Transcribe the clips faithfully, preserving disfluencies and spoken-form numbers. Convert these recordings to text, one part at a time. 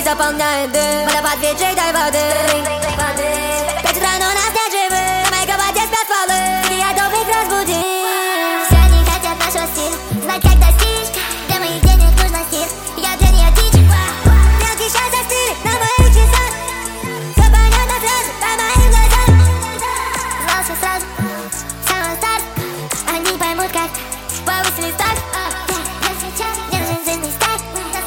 заполняет дым. Водопад ветрей, дай воды. Пять утра, но нас нет живых. На моей кровати спят стволы, и я добрых разбудим. Все они хотят нашего стиля, знать, как достичь. Для моих денег нужна стиль, я для нее дичь. Мелкий счастье стиль на моих часах. Все понятно сразу, по моим глазам. Знал все сразу, с самого старта. Они поймут, как повысили старт. Я сейчас не нужен жизненный старт.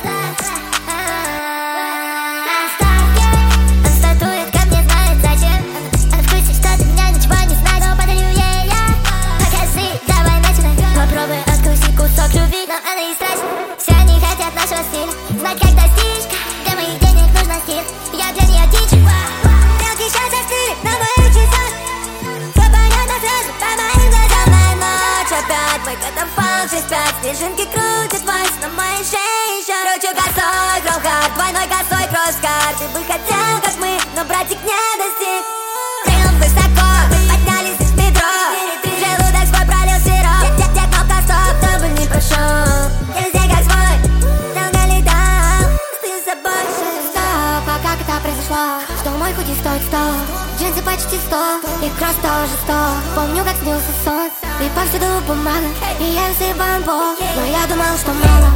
Он статует ко мне, знает зачем. Она в курсе, что ты меня ничего не знает, но подарю ей я. Покажи, давай начинай. Попробуй откусить кусок любви, но она и страсть. Все они хотят нашего стиля, знать, как достичь. Для моих денег нужна стиль, я для нее дичь. Мелкий счастье стиль на моих часах. Все понятно сразу, по моим глазам. Моя ночь опять, мой катафалк шесть пять. Снежинки крутят вальс на моей шее еще. Кручу косой, гроу-хард, двойной косой кросс-карт. Ты бы хотел, как мы, но братик не достиг. Прыгнул высоко, мы поднялись из метро. Желудок свой пролил сироп. Дед, дед, кнопка стоп, дубль не прошел. Я везде как свой, долго летал, ты с собой. Стоп, а как это произошло? Что мой худи стоит сто, джинсы почти сто, и кросс тоже сто. Помню, как снился сон, и повсюду бумага, и я всыпан пол. Но я думал, что мало.